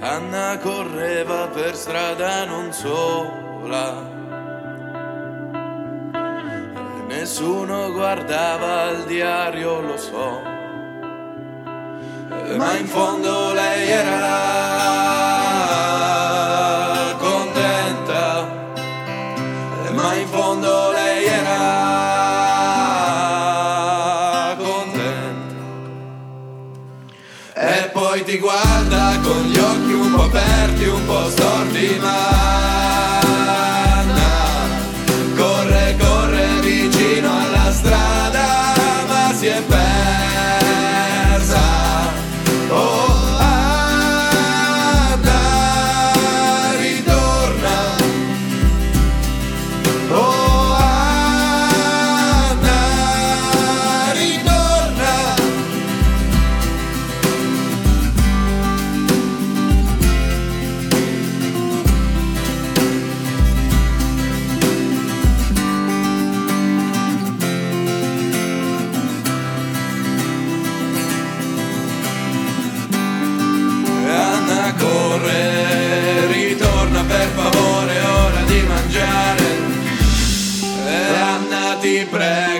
Anna correva per strada non sola e nessuno guardava il diario, lo so, ma in fondo lei era contenta, ma in fondo lei era contenta. E poi ti guarda con gli occhi un po' aperti, un po' storti, ma Anna corre, corre vicino alla strada, ma si è persa. Oh, Anna ritorna. Oh, Anna ritorna. Anna corre, ritorna per favore, ora di mangiare. Anna ti prego.